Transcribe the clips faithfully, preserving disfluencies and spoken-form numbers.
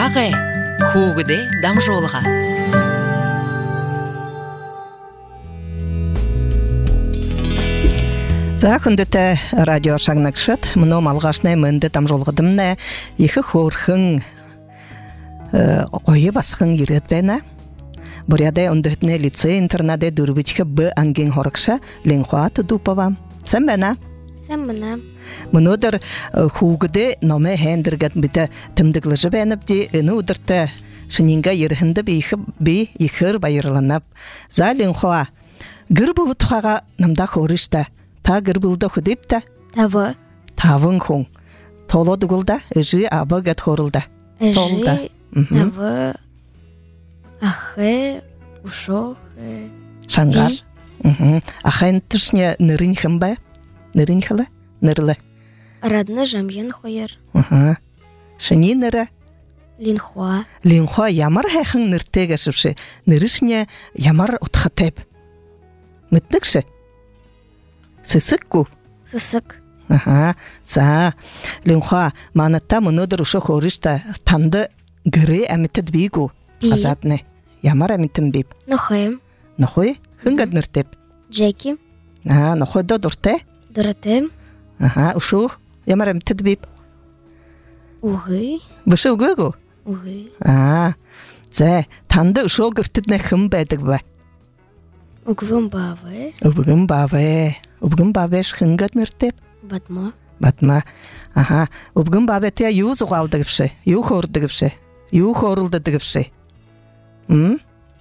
Ағы, хугыде дамжолға. За хүндэтэй радио шагнагшат мно малгашнай мөндөд дамжуулгадымна их хөөрхөн ойы басхын ирээд байна. Буряда өндөтнө лицей интернаде дүрбичхэ б ангийн хорогша Ленхуа Тудупова. Сэн байна? Сэн байна. Мөнөдөр хүүгдэ номэ хэндэргэд битэ тэмдэглэж байнапди өнөдөртө шининга ерхэндэ би их би ихэр баярланап. За Ленхуа гэр бүл тухайга намда хөөриштэй. Та гэр бүлдө хөдөпті? Тавы. Тавын хүн. Толоды гулда, өжі абы гэт хорылда. Өжі, авы, ахы, ушоқ, Шангар. Ахын түшне нырын хым ба? Нырын хылы? Нырлы. Радны жамген хойыр. Шыни ныры? Линхуа. Линхуа ямар хайхын ныртеге шыпшы. Нырышне ямар утхатеп. Мытныкшы? Сысык ку? Сысык. Ага, за. Ленхуа, манатта мөнөдөр ушо хоришта танды гыры әмітід бейгу. Би. Азатны. Ямар әмітін бейб? Нохойм. Нохой? Хынгад ныртеп? Джеки. А, нохойда дұрте? Дұратым. Ага, ушо ямар әмітід бейб? Уғы. Бұшы уғы гу? Уғы. А, за. Танды ушо гыртыдны хым бәдік ба? Угвым бавы. Убгын бабы. Убгын бабыш хынгад ныртеп? Батма. Батма. Ага. Убгын бабетия ю зуғалды гіпші, ю хорды гіпші, ю хорылды гіпші. М?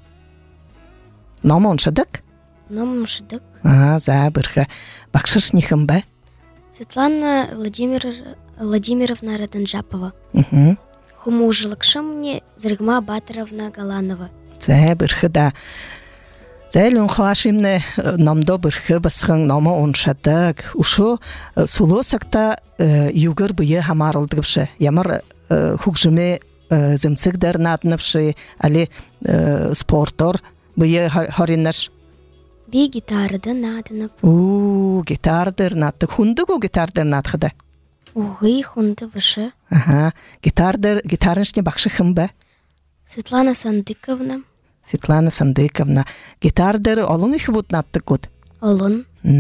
Номон шыдық? Номон шыдық. А, за, бірхі. Бақшыш нехім ба? Светлана Владимир... Владимировна Раданжапова. Угу. Хумужылықшым мне Зрыгма Батыровна Галанова. За, бірхі да. Зәйлін қуашымны намда бірхі басқын намы оншадық. Ушо сулосақта югір бұйы хамарылдығыпшы. Ямар хұқжыме зімсігдер надыныпшы, әлі спортор бұйы харинаш. Би гитарды надынып. У, гитардыр надды. Хундық о гитардыр надқыды? Уғы хунды вышы. Ага, гитардыр, гитарыншне бақшы хым ба? Светлана Сандыковна. Светлана Сандыковна. Гитардыр олың их бұд надды көд? Олын.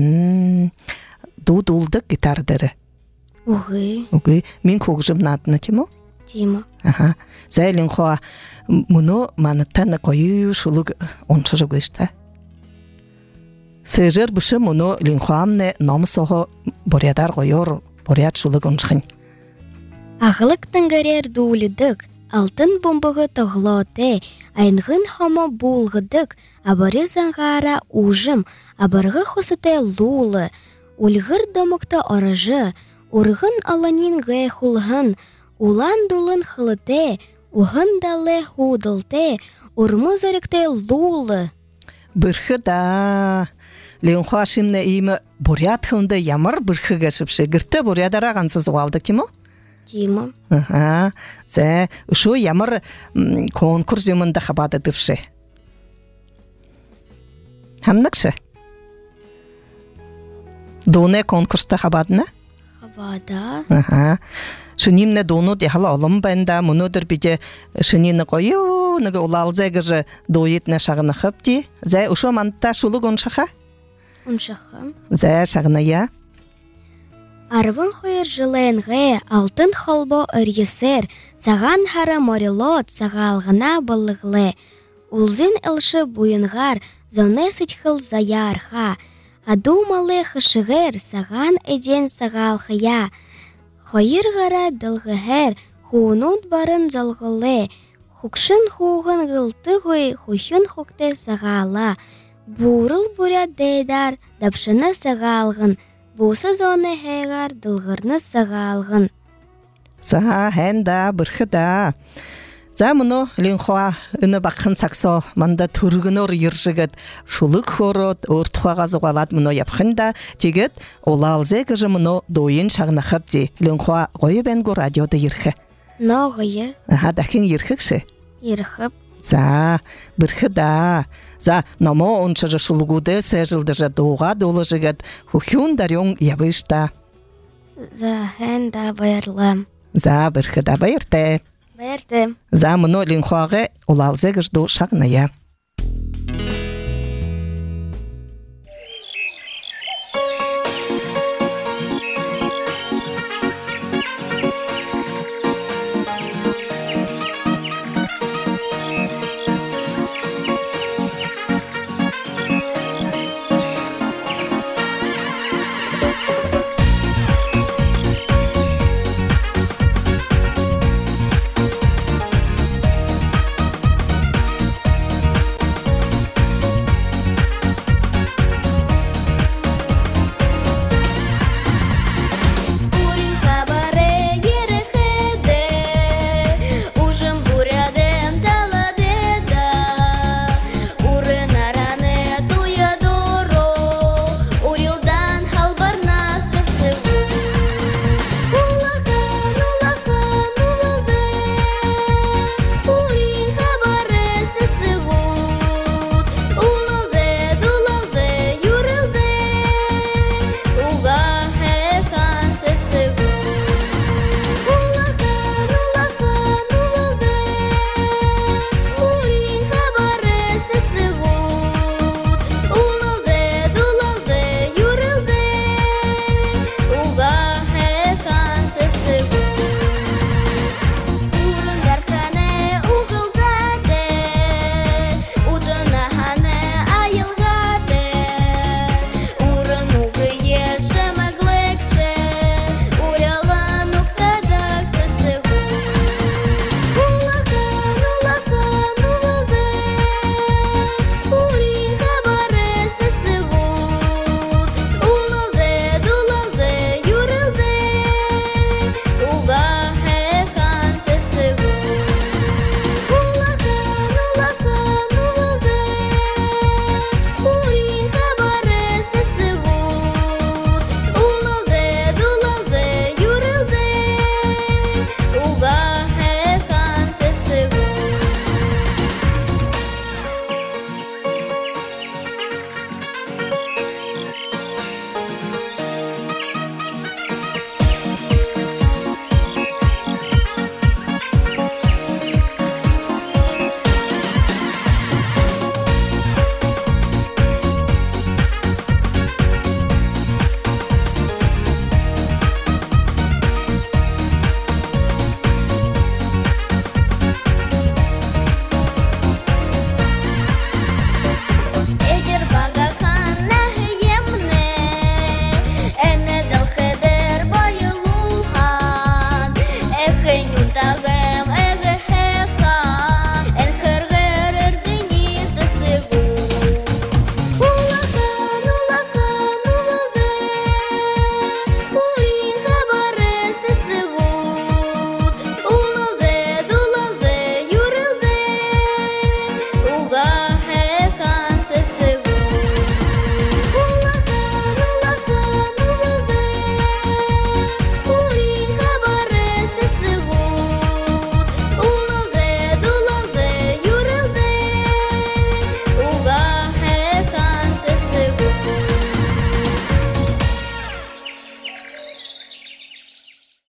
Ду-дулдық гитардыры? Уғы. Уғы. Мен көкжім надыны тимо? Тимо. Ага. Зәйлін қоа, мұны маныттаны қойы шулық оншыры көшті. Сыжыр бұшы мұны линхуамны намы соғы борядар қойыр, боряд шулық оншығын. Ағылық тыңгарер дулидық. Алтын бомбығы тұғлоте, айнғын хомо булғыдық, абары заңғара ұжым, абырғы қосыте лулы, ұлғыр домықты орыжы, ұрғын аланин ғай хулғын, улан дулын қылыте, ұғын далы худылте, ұрмы зөрікте лулы. Бірхі да, Ленхуа шымны иймі боряд қылынды ямар бірхі кәшіпші, гірті борядар ағансыз уалды кемо? Тимо. Ага, зә, ұшу ямар конкурс юмында қабады дұпшы. Хамнықшы? Доны конкурста қабадына? Қабада. Ага. Шынемне дону дехала олым бәнда, мұнудыр біде шынені қойу, нүгі ұлалзай ғыржы дойетіне шағыны қыпти. Зә, ұшу мантта шулық оншыға? Оншыға. Зә, шағыны я? Арвын хойыр жылайынғы алтын холбо үргесер, саған хары морилот сағалғына бұлығылы. Улзын үлші бұйынғар, зоны сычхыл заярға. Адумалы хышығыр, саған әден сағалғыя. Хойыр ғара дылғығыр, хуынуд барын залғылы. Хукшын хуғын ғылты ғой, хұйын хуқты сағала. Бұрыл бұря дейдар, дапшыны сағалғын. Бұсы зоны хейгар дылғырны сағалғын. За, хэнда, бірхі да. За, мұны Ленхуа үні бақын сақсо, манда түргінор ержігіт, шулық хорот, ұртуғаға зуғалад мұны япқында, тегет, олалзе кіжі мұны дойын шағына қыпти. Ленхуа ғойы бәнгі радиоды ерхі. Но ғойы. Аха, дәкін ерхікші? Ерхіп. За, бірхі да. За, намо оншыры шулгуды сәжілдіжі доға долы жігіт, хухюн дарюн ябышта. За, хэн да байырлым. За, бірхі да байырты. Берді. За мұны линхуағы олалзе гыжду шағная.